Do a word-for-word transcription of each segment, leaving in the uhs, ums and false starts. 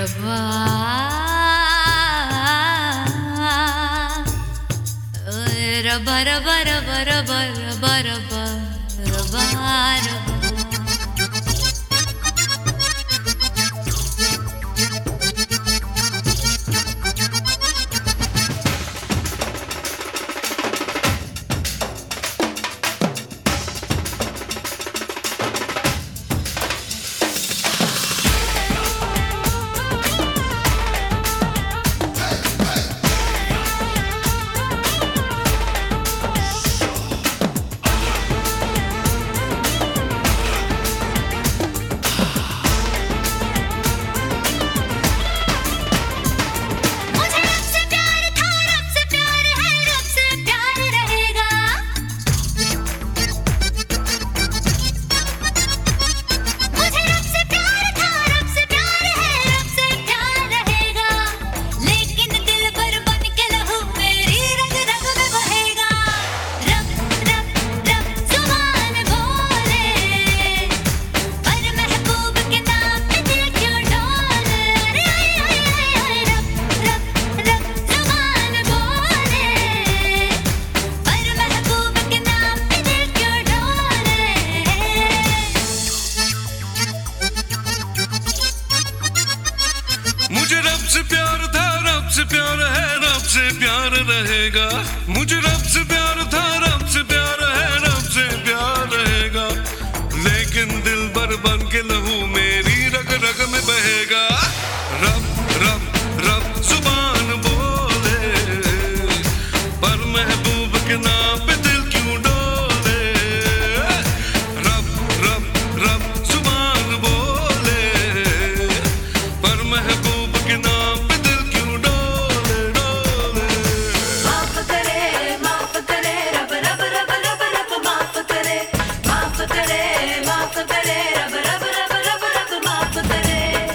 रब्बा रब्बा रब्बा रब्बा रब्बा रब्बा रब्बा रब्बा रब्बा मुझे रब से प्यार था, रब से प्यार है, रब से प्यार रहेगा। मुझे रब से प्यार था, रब से प्यार है, रब से प्यार रहेगा। लेकिन दिल भर बन के लहू मेरी रग रग में बहेगा। रब रब रब जुबान बोले, पर महबूब के नाम पे दिल क्यों डोले। रब रब रब जुबान बोले, पर महबूब के नाम पे दिल क्यों डोले डोले। माफ करे माफ करे रब रब रब रब रब माफ करे, माफ करे माफ करे रब रब रब रब रब माफ करे।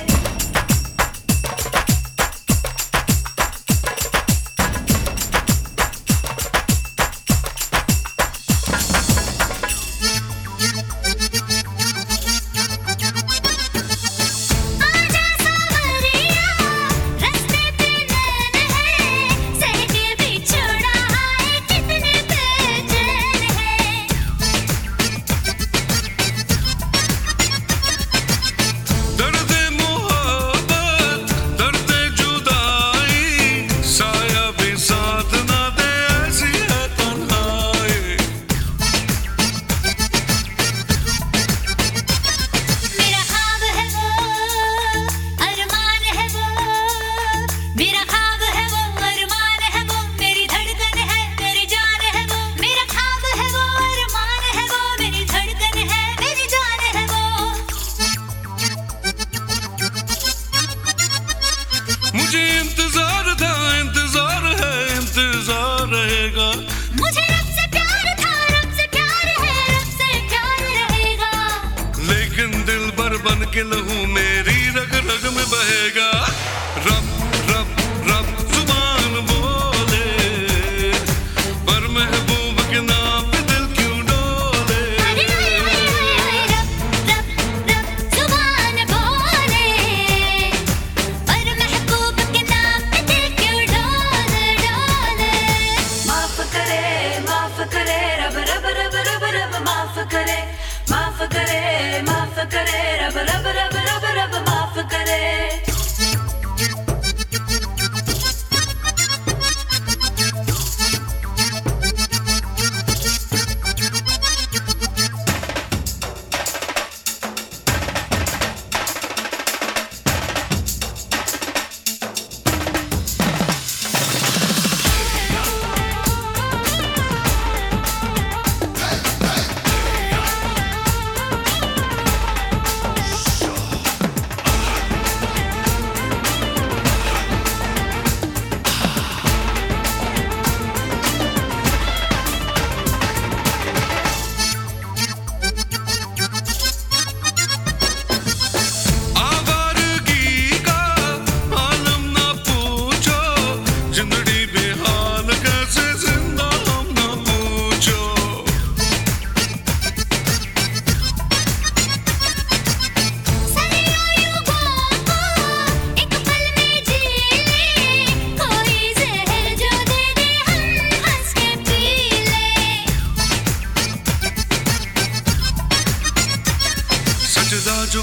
मुझे इंतजार था, इंतजार है, इंतजार रहेगा। मुझे रब से प्यार था, रब से प्यार है, रब से प्यार रहेगा। लेकिन दिल भर बन के लहू मेरी रग रग में बहेगा। रब रब रब जुबान बोले, पर महबूब के नाम पे दिल क्यों डोले। रब रब रब जुबान बोले, पर महबूब के नाम पे दिल क्यों डोले डोले। माफ करे माफ करे रब रब रब रब रब माफ करे, माफ करे माफ करे रब रब रब रब रब माफ करे।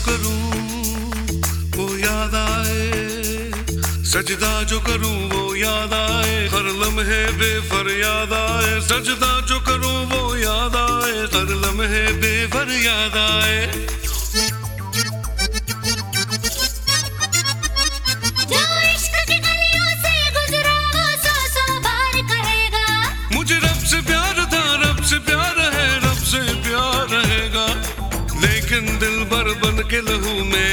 करूं वो याद आए, सजदा जो करूं वो याद आए, हर लम्हे बेफरियाद आए, सजदा जो करूं वो याद आए, हर लम्हे बेफरियाद आए। जो इश्क की गलियों से गुजरा वो सौ सौ बार कहेगा, मुझे रब से प्यार था, रब से प्यार है, रब से प्यार रहेगा, लेकिन दिल भर बन के लहू में